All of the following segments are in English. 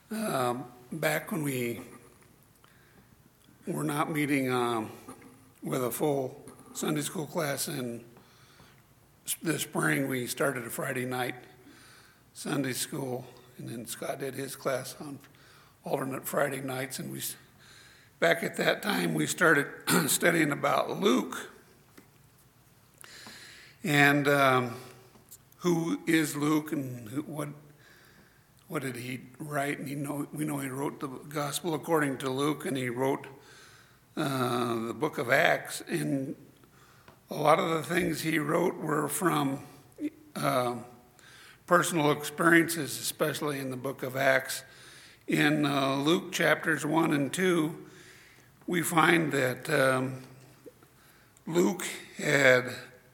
Back when we were not meeting with a full Sunday school class in the spring, we started a Friday night Sunday school, and then Scott did his class on alternate Friday nights. And back at that time, we started studying about Luke. And who is Luke, and what did he write? And we know he wrote the Gospel according to Luke, and he wrote the book of Acts. And a lot of the things he wrote were from personal experiences, especially in the book of Acts. In Luke chapters 1 and 2, we find that Luke had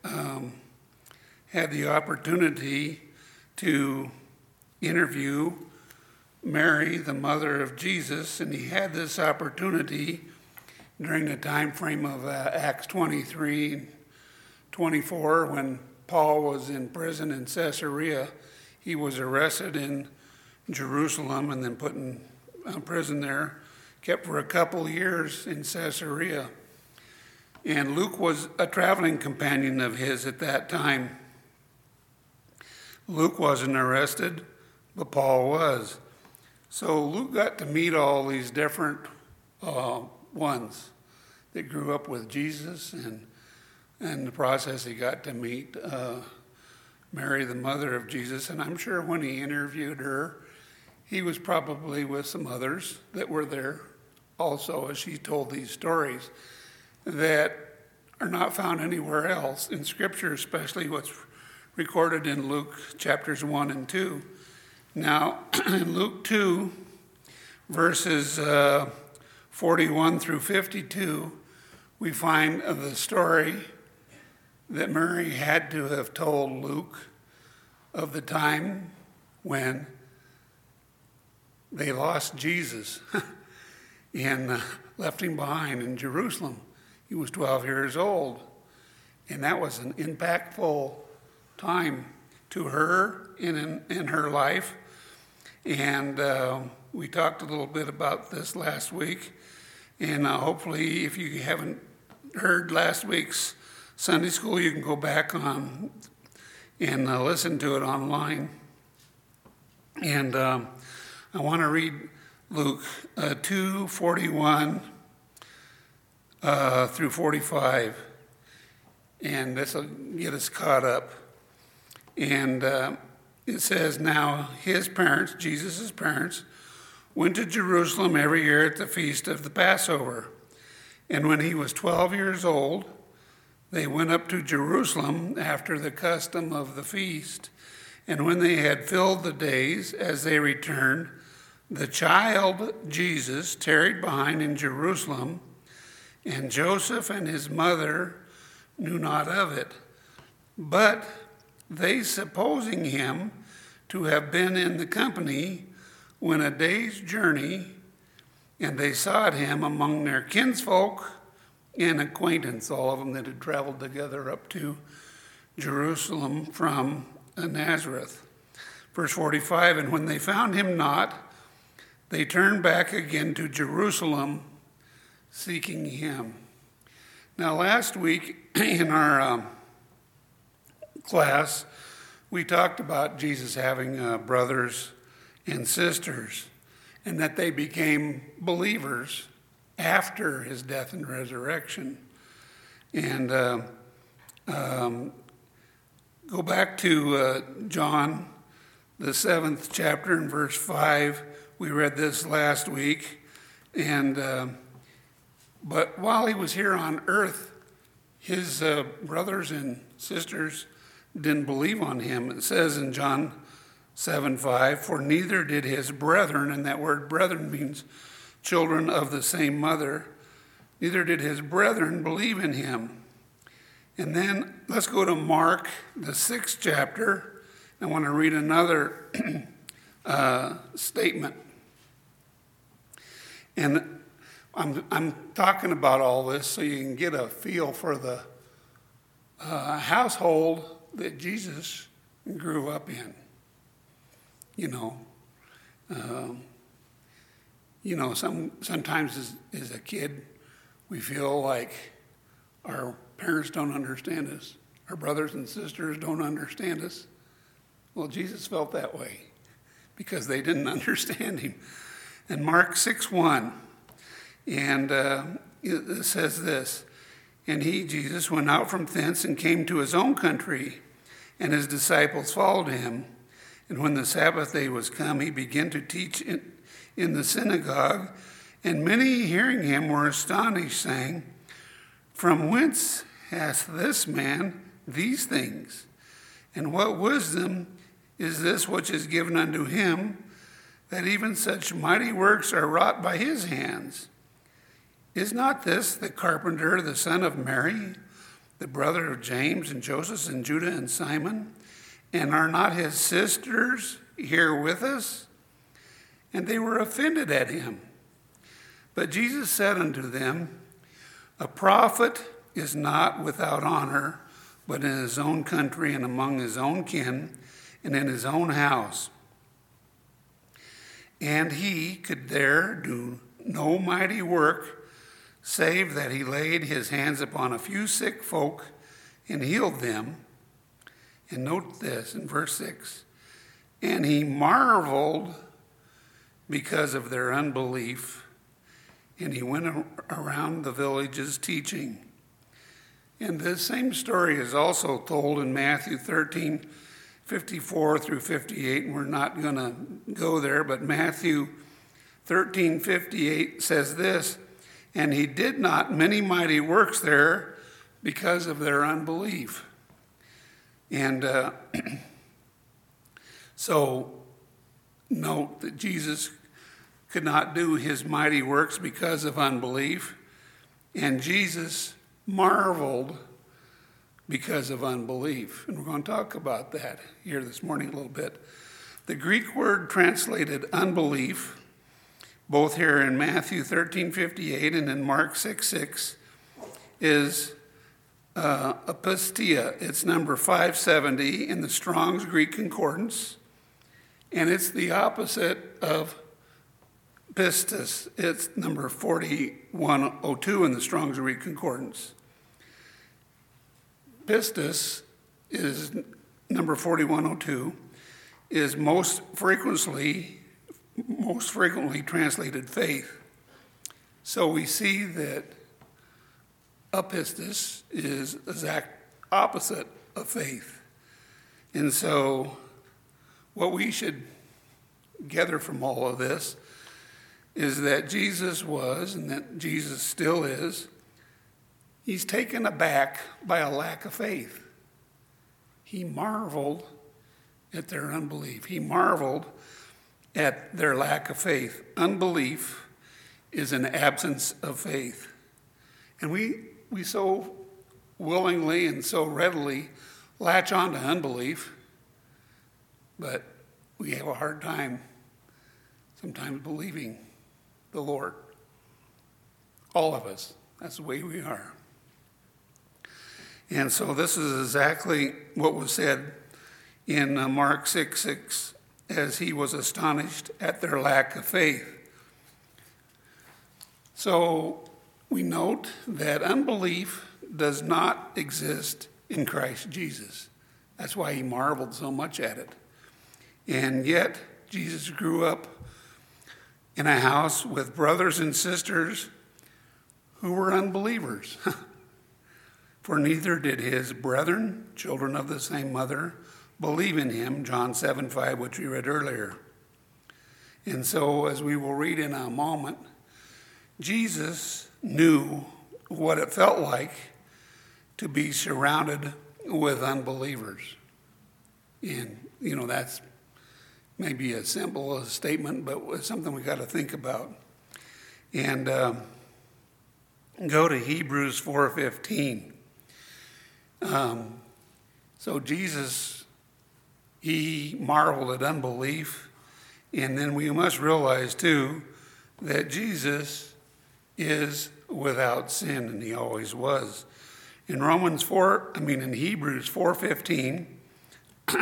the opportunity to interview Mary, the mother of Jesus, and he had this opportunity during the time frame of Acts 23, 24, when Paul was in prison in Caesarea. He was arrested in Jerusalem and then put in prison there, kept for a couple years in Caesarea. And Luke was a traveling companion of his at that time. Luke wasn't arrested, but Paul was. So Luke got to meet all these different ones that grew up with Jesus, and in the process he got to meet Mary, the mother of Jesus. And I'm sure when he interviewed her, he was probably with some others that were there also as she told these stories that are not found anywhere else in Scripture, especially what's recorded in Luke chapters 1 and 2. Now, in Luke 2, verses 41 through 52, we find of the story that Mary had to have told Luke of the time when they lost Jesus and left him behind in Jerusalem. He was 12 years old, and that was an impactful time to her in her life. And we talked a little bit about this last week, and hopefully if you haven't heard last week's Sunday school, you can go back on and listen to it online. And I want to read Luke 2:41 through 45, and this will get us caught up. And it says, now his parents, Jesus' parents, went to Jerusalem every year at the feast of the Passover. And when he was 12 years old, they went up to Jerusalem after the custom of the feast. And when they had filled the days, as they returned, the child Jesus tarried behind in Jerusalem, and Joseph and his mother knew not of it. But they, supposing him to have been in the company, went a day's journey, and they sought him among their kinsfolk and acquaintance, all of them that had traveled together up to Jerusalem from Nazareth. Verse 45, and when they found him not, they turned back again to Jerusalem, seeking him. Now, last week in our class, we talked about Jesus having brothers and sisters, and that they became believers after his death and resurrection. And go back to John, the 7th chapter, and verse 5. We read this last week. And but while he was here on earth, his brothers and sisters didn't believe on him. It says in John 7:5, for neither did his brethren, and that word brethren means children of the same mother, neither did his brethren believe in him. And then let's go to Mark, the 6th chapter. I want to read another statement. And I'm talking about all this so you can get a feel for the household that Jesus grew up in. You know, Sometimes as a kid, we feel like our parents don't understand us. Our brothers and sisters don't understand us. Well, Jesus felt that way because they didn't understand him. And Mark 6:1, and it says this, "And he, Jesus, went out from thence and came to his own country, and his disciples followed him. And when the Sabbath day was come, he began to teach in the synagogue, and many hearing him were astonished, saying, From whence hath this man these things? And what wisdom is this which is given unto him, that even such mighty works are wrought by his hands? Is not this the carpenter, the son of Mary, the brother of James and Joseph and Judah and Simon? And are not his sisters here with us? And they were offended at him. But Jesus said unto them, A prophet is not without honor, but in his own country and among his own kin and in his own house. And he could there do no mighty work, save that he laid his hands upon a few sick folk and healed them. And note this in verse 6, and he marveled because of their unbelief, and he went around the villages teaching. And this same story is also told in Matthew 13:54 through 58, and we're not going to go there, but Matthew 13:58 says this, and he did not many mighty works there because of their unbelief. And so note that Jesus could not do his mighty works because of unbelief, and Jesus marveled because of unbelief. And we're going to talk about that here this morning a little bit. The Greek word translated unbelief, both here in Matthew 13:58 and in Mark 6:6, is apistia. It's number 570 in the Strong's Greek Concordance, and it's the opposite of pistis. It's number 4102 in the Strong's Greek Concordance. Pistis is number 4102, is most frequently translated faith. So we see that apistis is the exact opposite of faith. And so what we should gather from all of this is that Jesus was, and that Jesus still is, he's taken aback by a lack of faith. He marveled at their unbelief. He marveled at their lack of faith. Unbelief is an absence of faith. And we so willingly and so readily latch on to unbelief, but we have a hard time sometimes believing the Lord. All of us. That's the way we are. And so this is exactly what was said in Mark 6:6, as he was astonished at their lack of faith. So we note that unbelief does not exist in Christ Jesus. That's why he marveled so much at it. And yet, Jesus grew up in a house with brothers and sisters who were unbelievers. For neither did his brethren, children of the same mother, believe in him, John 7:5, which we read earlier. And so, as we will read in a moment, Jesus knew what it felt like to be surrounded with unbelievers. And, that's maybe a simple statement, but it's something we got to think about. And go to Hebrews 4:15. So Jesus, he marveled at unbelief. And then we must realize, too, that Jesus is without sin, and he always was. In Hebrews 4:15,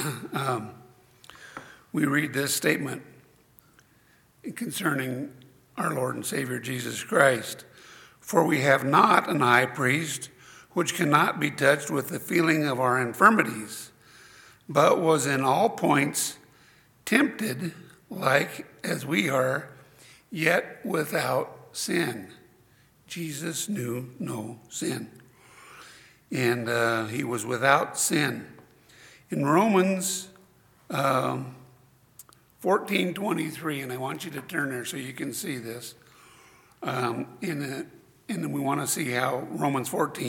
we read this statement concerning our Lord and Savior Jesus Christ. For we have not an high priest which cannot be touched with the feeling of our infirmities, but was in all points tempted like as we are, yet without sin. Jesus knew no sin. And he was without sin. In Romans 14:23, and I want you to turn there so you can see this. And we want to see how Romans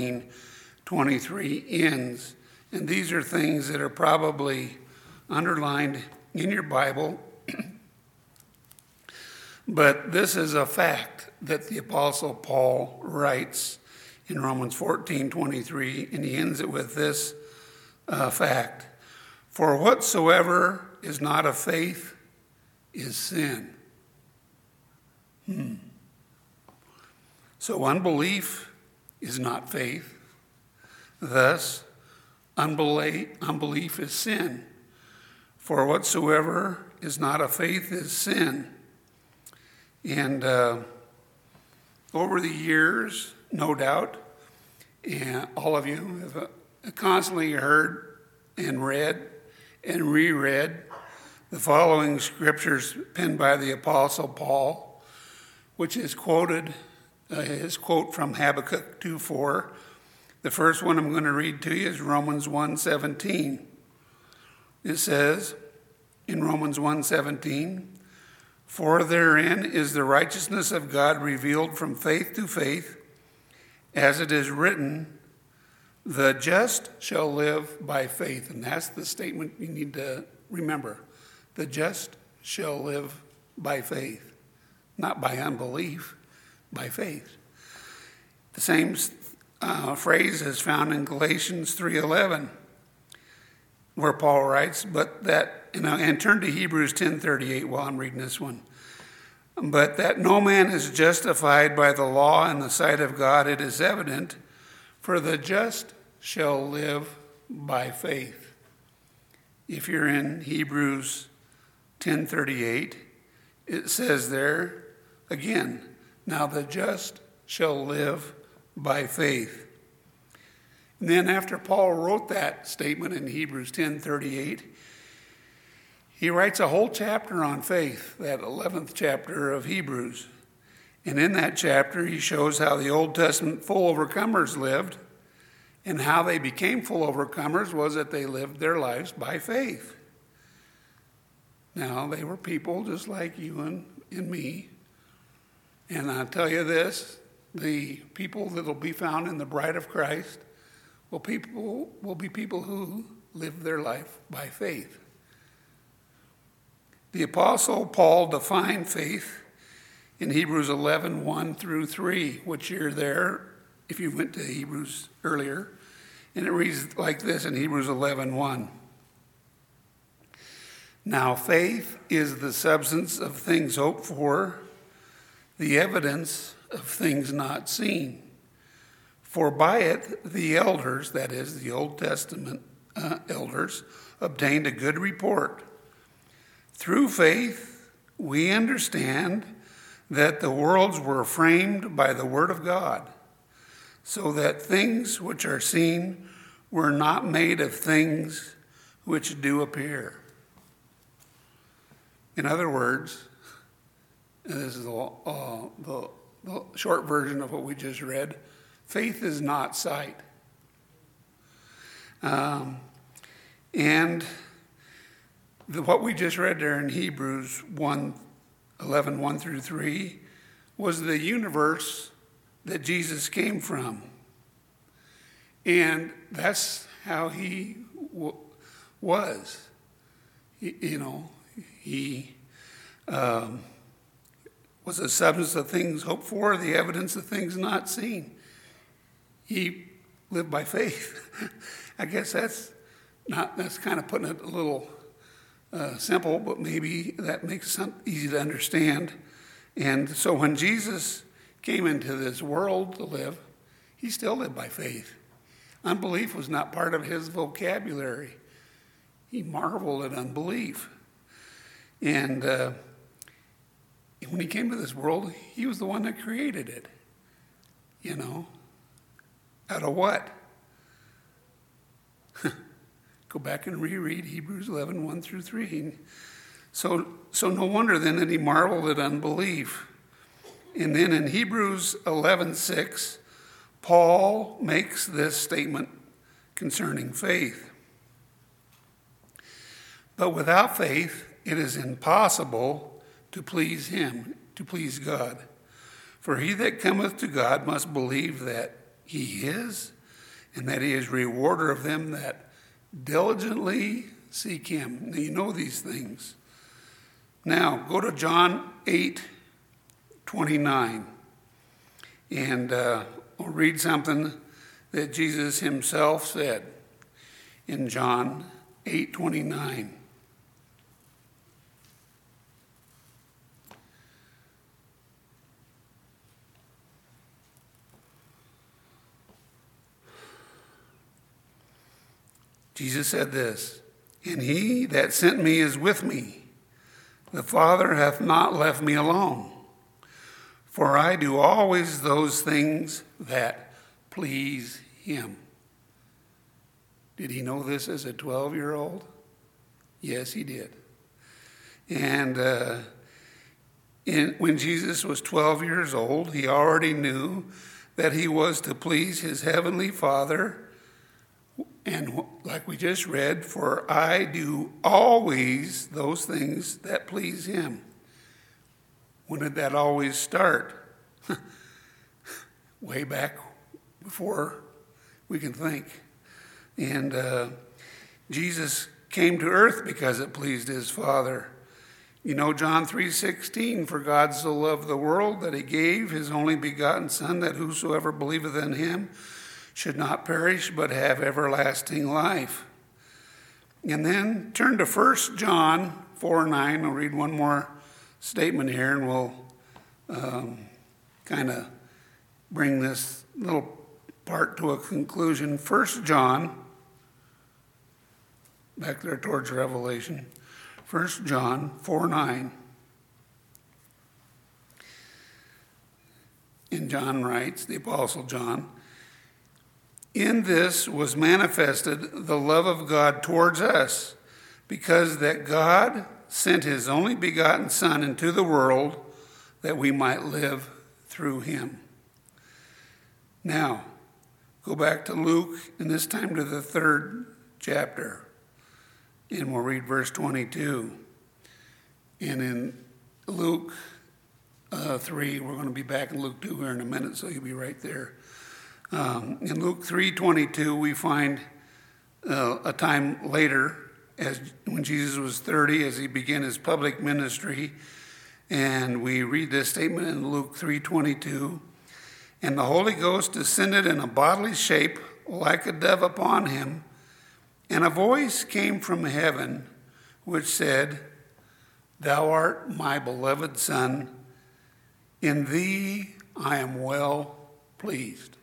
14:23 ends. And these are things that are probably underlined in your Bible. But this is a fact that the Apostle Paul writes in Romans 14:23, and he ends it with this fact. For whatsoever is not of faith is sin. So unbelief is not faith. Thus, unbelief is sin. For whatsoever is not of faith is sin. And over the years, no doubt, and all of you have constantly heard and read and reread the following scriptures penned by the Apostle Paul, which is quoted, his quote from Habakkuk 2:4. The first one I'm going to read to you is Romans 1:17. It says in Romans 1:17, for therein is the righteousness of God revealed from faith to faith, as it is written, the just shall live by faith. And that's the statement you need to remember. The just shall live by faith, not by unbelief, by faith. The same phrase is found in Galatians 3:11, where Paul writes, but that, and turn to Hebrews 10:38 while I'm reading this one. But that no man is justified by the law in the sight of God, it is evident, for the just shall live by faith. If you're in Hebrews 10:38, it says there again, now the just shall live by faith. And then after Paul wrote that statement in Hebrews 10:38, he writes a whole chapter on faith, that 11th chapter of Hebrews. And in that chapter, he shows how the Old Testament full overcomers lived, and how they became full overcomers was that they lived their lives by faith. Now, they were people just like you and me. And I'll tell you this, the people that will be found in the bride of Christ will be people who live their life by faith. The Apostle Paul defined faith in Hebrews 11:1 through 3, which you're there if you went to Hebrews earlier. And it reads like this in Hebrews 11:1. Now faith is the substance of things hoped for, the evidence of things not seen. For by it the elders, that is, the Old Testament elders, obtained a good report. Through faith we understand that the worlds were framed by the word of God, so that things which are seen were not made of things which do appear. In other words, and this is the short version of what we just read, faith is not sight. What we just read there in Hebrews 1:11, 1 through 3, was the universe that Jesus came from. And that's how he was. He was the substance of things hoped for, the evidence of things not seen. He lived by faith. I guess that's kind of putting it a little simple, but maybe that makes it easy to understand. And so when Jesus came into this world to live, he still lived by faith. Unbelief was not part of his vocabulary. He marveled at unbelief. And when he came to this world, he was the one that created it. You know? Out of what? Go back and reread Hebrews 11, 1 through 3. So no wonder then that he marveled at unbelief. And then in Hebrews 11, 6, Paul makes this statement concerning faith. But without faith, it is impossible to please him, to please God. For he that cometh to God must believe that he is, and that he is rewarder of them that diligently seek him. Now, you know these things. Now, go to John 8, 29. And we'll read something that Jesus himself said in John 8, 29. Jesus said this, "And he that sent me is with me. The Father hath not left me alone. For I do always those things that please him." Did he know this as a 12-year-old? Yes, he did. And when Jesus was 12 years old, he already knew that he was to please his heavenly Father. And like we just read, for I do always those things that please him. When did that always start? Way back before we can think. And Jesus came to earth because it pleased his Father. You know John 3:16, for God so loved the world that he gave his only begotten Son, that whosoever believeth in him should not perish but have everlasting life. And then turn to 1 John 4:9. I'll read one more statement here and we'll kind of bring this little part to a conclusion. 1 John, back there towards Revelation, 1 John 4:9. And John writes, the Apostle John, "In this was manifested the love of God towards us, because that God sent his only begotten Son into the world that we might live through him." Now, go back to Luke, and this time to the 3rd chapter, and we'll read verse 22. And in Luke 3, we're going to be back in Luke 2 here in a minute, so you'll be right there. In Luke 3:22, we find a time later, when Jesus was 30, as he began his public ministry, and we read this statement in Luke 3:22, "And the Holy Ghost descended in a bodily shape like a dove upon him, and a voice came from heaven which said, Thou art my beloved Son, in thee I am well pleased."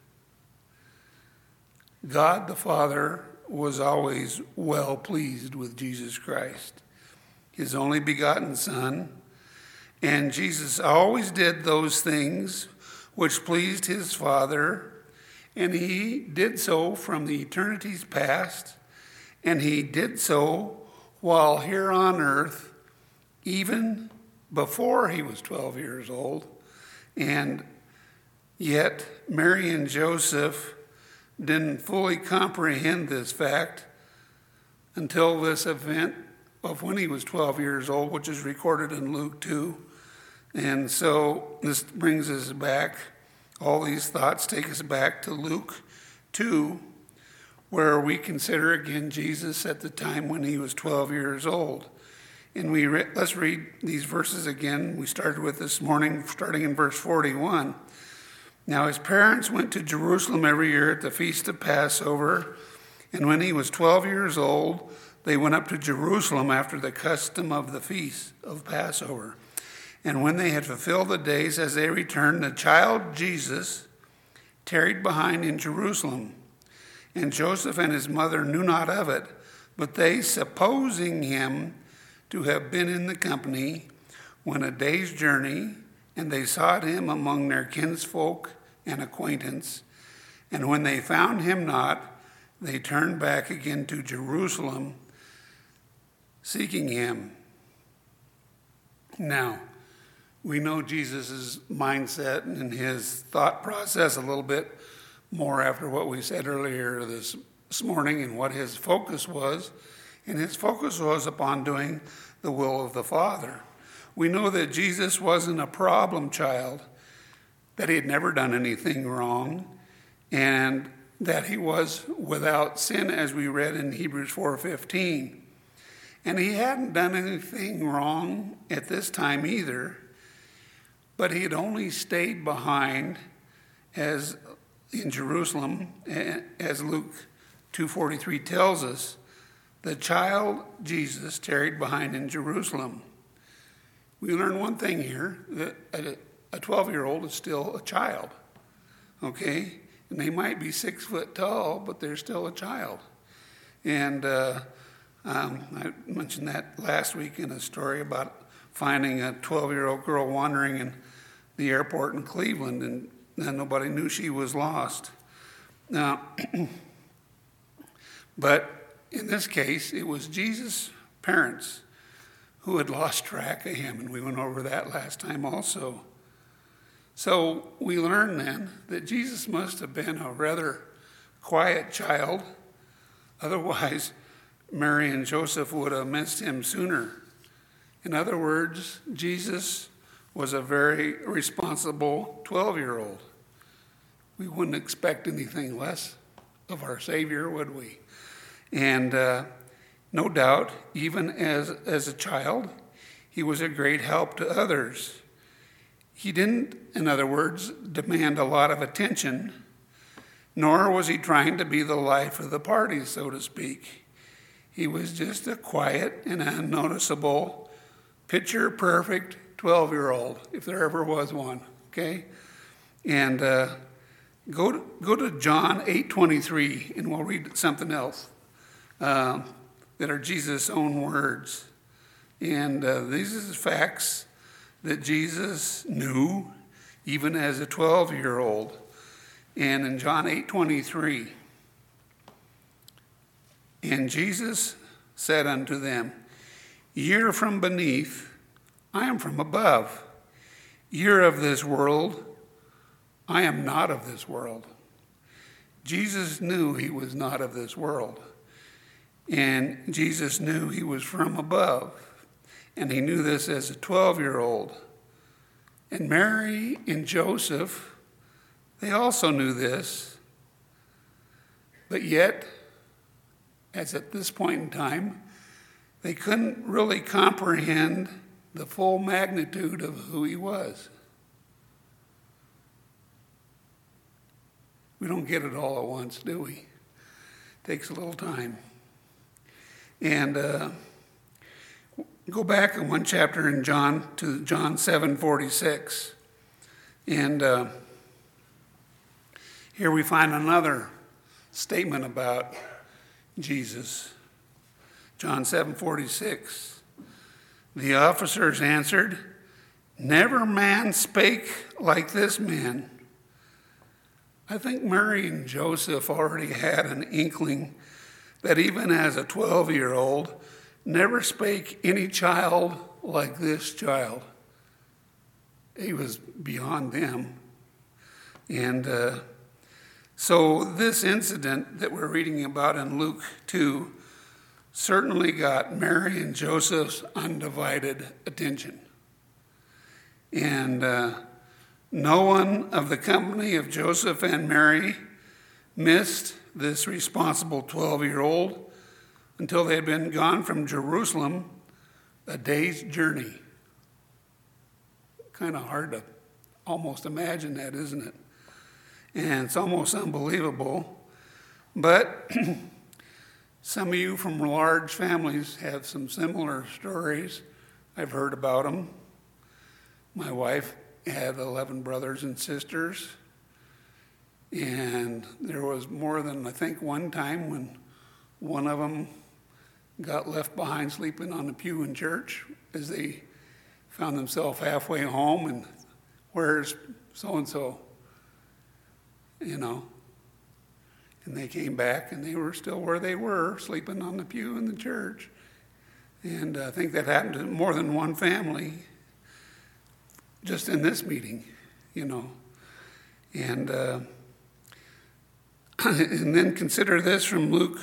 God the Father was always well pleased with Jesus Christ, his only begotten Son, and Jesus always did those things which pleased his Father, and he did so from the eternities past, and he did so while here on earth, even before he was 12 years old. And yet Mary and Joseph didn't fully comprehend this fact until this event of when he was 12 years old, which is recorded in Luke 2. And so this brings us back, all these thoughts take us back to Luke 2, where we consider again Jesus at the time when he was 12 years old. And let's read these verses again. We started with this morning, starting in verse 41. "Now his parents went to Jerusalem every year at the feast of Passover, and when he was 12 years old, they went up to Jerusalem after the custom of the feast of Passover. And when they had fulfilled the days as they returned, the child Jesus tarried behind in Jerusalem. And Joseph and his mother knew not of it, but they, supposing him to have been in the company, went a day's journey, and they sought him among their kinsfolk and acquaintance. And when they found him not, they turned back again to Jerusalem, seeking him. Now, we know Jesus' mindset and his thought process a little bit more after what we said earlier this morning and what his focus was. And his focus was upon doing the will of the Father. We know that Jesus wasn't a problem child, that he had never done anything wrong, and that he was without sin, as we read in Hebrews 4:15. And he hadn't done anything wrong at this time either, but he had only stayed behind as in Jerusalem, as Luke 2:43 tells us. The child Jesus tarried behind in Jerusalem. We learn one thing here, that a 12-year-old is still a child, okay? And they might be 6 foot tall, but they're still a child. And I mentioned that last week in a story about finding a 12-year-old girl wandering in the airport in Cleveland, and then nobody knew she was lost. Now, but in this case, it was Jesus' parents who had lost track of him, and we went over that last time also. So we learn then that Jesus must have been a rather quiet child. Otherwise, Mary and Joseph would have missed him sooner. In other words, Jesus was a very responsible 12-year-old. We wouldn't expect anything less of our Savior, would we? And no doubt, even as a child, he was a great help to others. He didn't, in other words, demand a lot of attention, nor was he trying to be the life of the party, so to speak. He was just a quiet and unnoticeable, picture-perfect 12-year-old, if there ever was one, okay? And go to John 8:23, and we'll read something else that are Jesus' own words. And these are the facts that Jesus knew, even as a 12-year-old. And in John 8:23, and Jesus said unto them, Ye are from beneath, I am from above. Ye are of this world, I am not of this world. Jesus knew he was not of this world. And Jesus knew he was from above. And he knew this as a 12-year-old. And Mary and Joseph, they also knew this. But yet, as at this point in time, they couldn't really comprehend the full magnitude of who he was. We don't get it all at once, do we? It takes a little time. And go back in one chapter in John to John 7:46. And here we find another statement about Jesus. John 7:46. The officers answered, Never man spake like this man. I think Mary and Joseph already had an inkling that even as a 12-year-old, never spake any child like this child. He was beyond them. And so this incident that we're reading about in Luke 2 certainly got Mary and Joseph's undivided attention. And no one of the company of Joseph and Mary missed this responsible 12-year-old until they had been gone from Jerusalem a day's journey. Kind of hard to almost imagine that, isn't it? And it's almost unbelievable. But some of you from large families have some similar stories. I've heard about them. My wife had 11 brothers and sisters. And there was more than, I think, one time when one of them got left behind sleeping on the pew in church as they found themselves halfway home, and where's so-and-so? And they came back, and they were still where they were, sleeping on the pew in the church. And I think that happened to more than one family just in this meeting, And and then consider this from Luke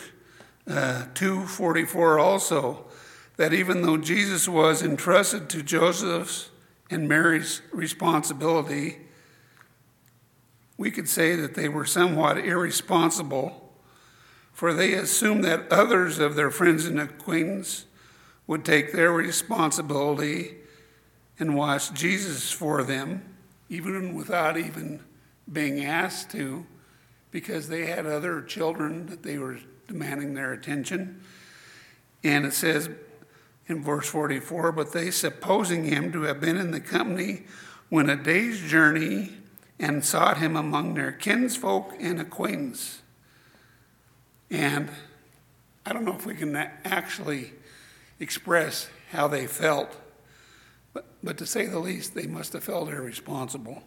2:44 also, that even though Jesus was entrusted to Joseph's and Mary's responsibility, we could say that they were somewhat irresponsible, for they assumed that others of their friends and acquaintances would take their responsibility and watch Jesus for them, even without even being asked to, because they had other children that they were demanding their attention. And it says in verse 44, but they, supposing him to have been in the company, went a day's journey and sought him among their kinsfolk and acquaintance. And I don't know if we can actually express how they felt, but to say the least, they must have felt irresponsible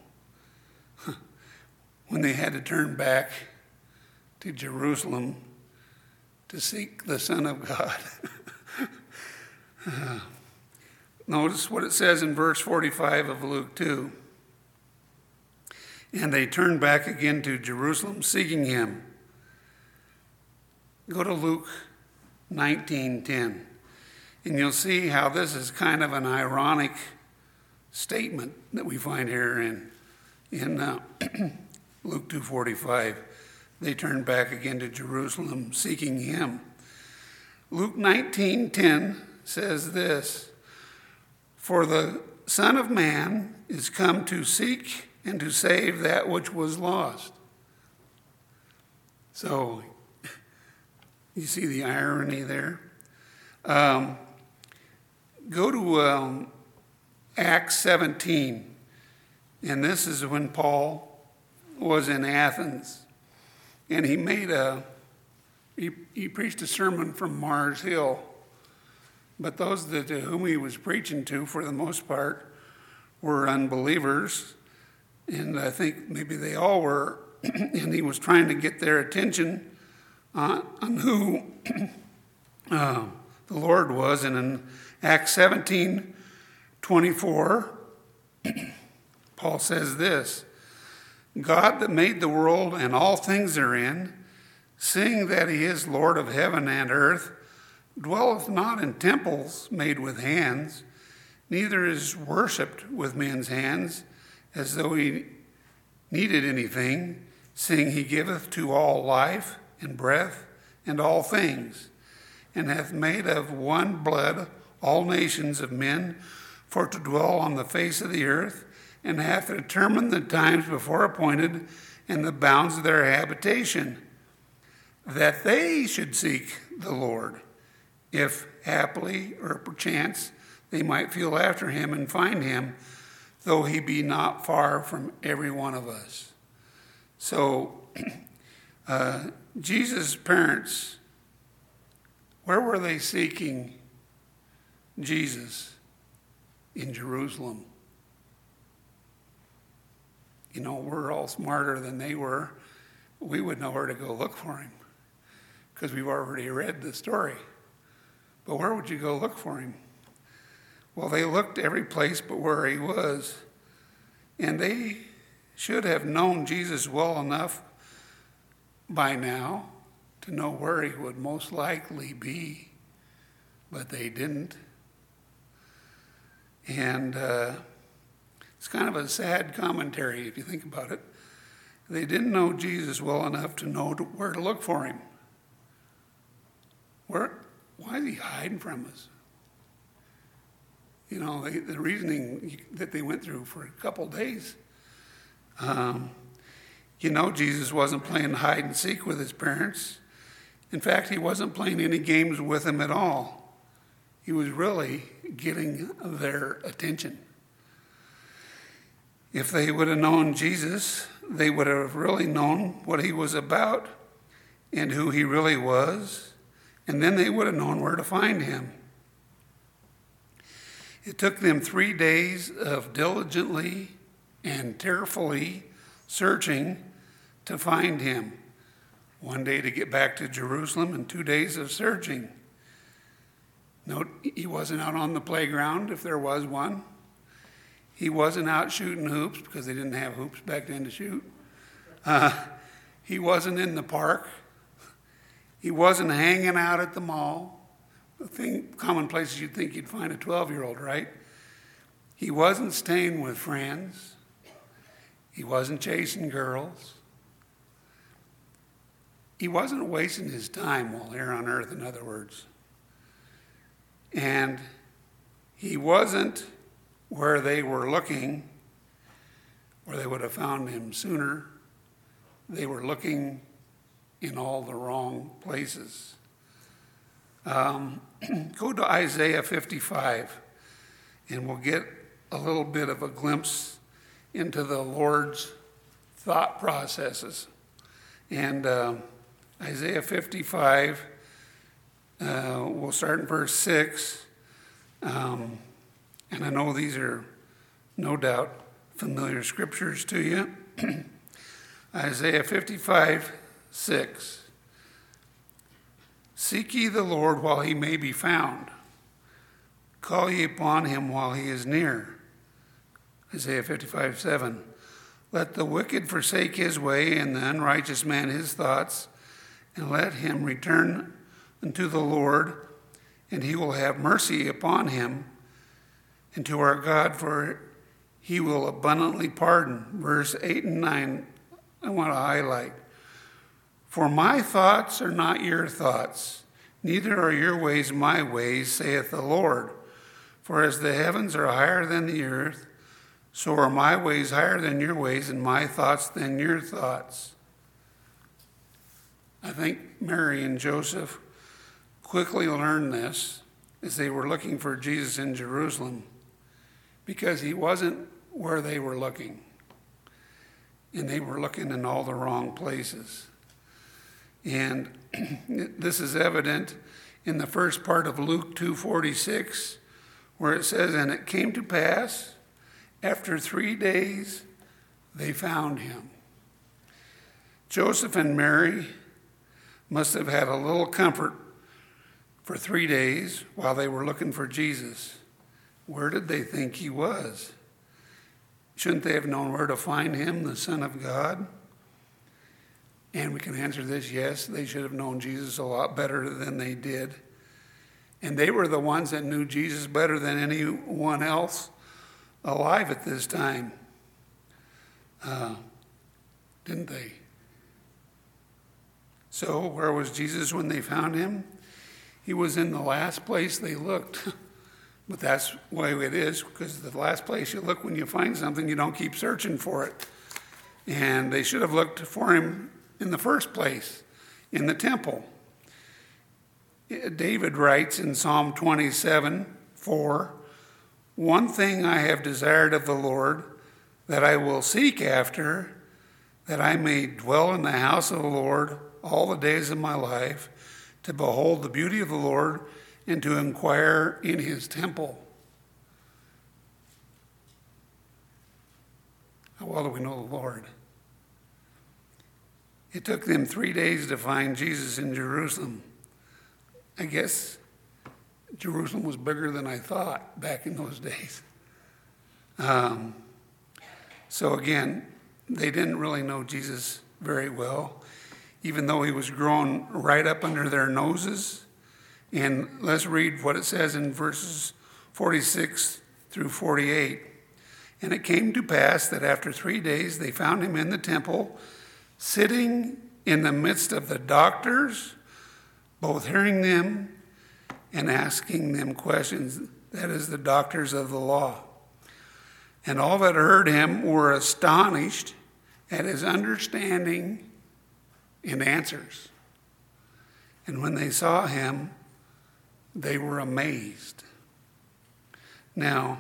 when they had to turn back to Jerusalem to seek the Son of God. Notice what it says in verse 45 of Luke 2. And they turned back again to Jerusalem, seeking him. Go to Luke 19:10, and you'll see how this is kind of an ironic statement that we find here in Luke 2:45. They turned back again to Jerusalem, seeking him. Luke 19:10 says this, for the Son of Man is come to seek and to save that which was lost. So, you see the irony there? Go to Acts 17, and this is when Paul was in Athens, and he preached a sermon from Mars Hill, but those to whom he was preaching to, for the most part, were unbelievers, and I think maybe they all were, and he was trying to get their attention on who the Lord was. And in Acts 17:24, Paul says this, God that made the world and all things therein, seeing that he is Lord of heaven and earth, dwelleth not in temples made with hands, neither is worshipped with men's hands, as though he needed anything, seeing he giveth to all life and breath and all things, and hath made of one blood all nations of men for to dwell on the face of the earth, and hath determined the times before appointed and the bounds of their habitation, that they should seek the Lord, if haply or perchance they might feel after him and find him, though he be not far from every one of us. So, Jesus' parents, where were they seeking Jesus? In Jerusalem. We're all smarter than they were. We would know where to go look for him because we've already read the story. But where would you go look for him? Well, they looked every place but where he was. And they should have known Jesus well enough by now to know where he would most likely be. But they didn't. And it's kind of a sad commentary if you think about it. They didn't know Jesus well enough to know where to look for him. Why is he hiding from us? The reasoning that they went through for a couple days. Jesus wasn't playing hide and seek with his parents. In fact, he wasn't playing any games with them at all. He was really getting their attention. If they would have known Jesus, they would have really known what he was about and who he really was, and then they would have known where to find him. It took them 3 days of diligently and tearfully searching to find him. 1 day to get back to Jerusalem and 2 days of searching. Note, he wasn't out on the playground, if there was one. He wasn't out shooting hoops, because they didn't have hoops back then to shoot. He wasn't in the park. He wasn't hanging out at the mall. Common places you'd think you'd find a 12-year-old, right? He wasn't staying with friends. He wasn't chasing girls. He wasn't wasting his time while here on earth, in other words. And he wasn't where they were looking, where they would have found him sooner. They were looking in all the wrong places. Go to Isaiah 55, and we'll get a little bit of a glimpse into the Lord's thought processes. And Isaiah 55, we'll start in verse 6. And I know these are no doubt familiar scriptures to you. Isaiah 55, 6. Seek ye the Lord while he may be found. Call ye upon him while he is near. Isaiah 55, 7. Let the wicked forsake his way, and the unrighteous man his thoughts, and let him return unto the Lord, and he will have mercy upon him, and to our God, for he will abundantly pardon. Verse 8 and 9, I want to highlight. For my thoughts are not your thoughts, neither are your ways my ways, saith the Lord. For as the heavens are higher than the earth, so are my ways higher than your ways, and my thoughts than your thoughts. I think Mary and Joseph quickly learned this as they were looking for Jesus in Jerusalem, because he wasn't where they were looking, and they were looking in all the wrong places. And this is evident in the first part of Luke 2:46, where it says, and it came to pass, after 3 days, they found him. Joseph and Mary must have had a little comfort for 3 days while they were looking for Jesus. Where did they think he was? Shouldn't they have known where to find him, the Son of God? And we can answer this, yes, they should have known Jesus a lot better than they did. And they were the ones that knew Jesus better than anyone else alive at this time. Didn't they? So where was Jesus when they found him? He was in the last place they looked. But that's the way it is, because the last place you look when you find something, you don't keep searching for it. And they should have looked for him in the first place, in the temple. David writes in Psalm 27:4, one thing I have desired of the Lord, that I will seek after, that I may dwell in the house of the Lord all the days of my life, to behold the beauty of the Lord and to inquire in his temple. How well do we know the Lord? It took them 3 days to find Jesus in Jerusalem. I guess Jerusalem was bigger than I thought back in those days. So again, they didn't really know Jesus very well, even though he was growing right up under their noses. And let's read what it says in verses 46 through 48. And it came to pass that after 3 days they found him in the temple, sitting in the midst of the doctors, both hearing them and asking them questions, that is, the doctors of the law. And all that heard him were astonished at his understanding and answers. And when they saw him, they were amazed. Now,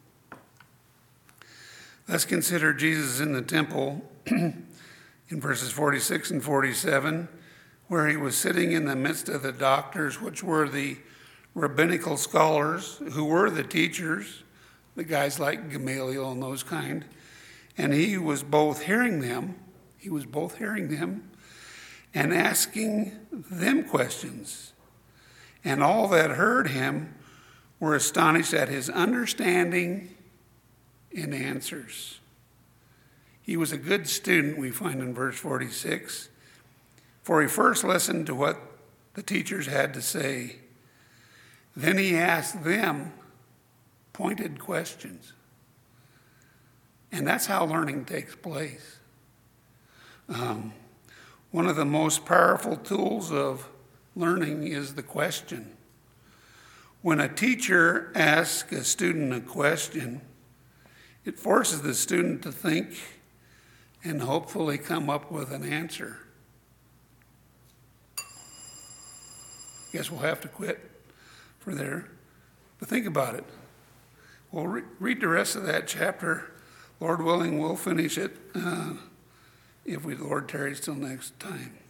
let's consider Jesus in the temple in verses 46 and 47, where he was sitting in the midst of the doctors, which were the rabbinical scholars who were the teachers, the guys like Gamaliel and those kind, and he was both hearing them and asking them questions. And all that heard him were astonished at his understanding and answers. He was a good student, we find in verse 46, for he first listened to what the teachers had to say. Then he asked them pointed questions. And that's how learning takes place. One of the most powerful tools of learning is the question. When a teacher asks a student a question, it forces the student to think and hopefully come up with an answer. Guess we'll have to quit for there. But think about it. We'll read the rest of that chapter. Lord willing, we'll finish it if the Lord tarries till next time.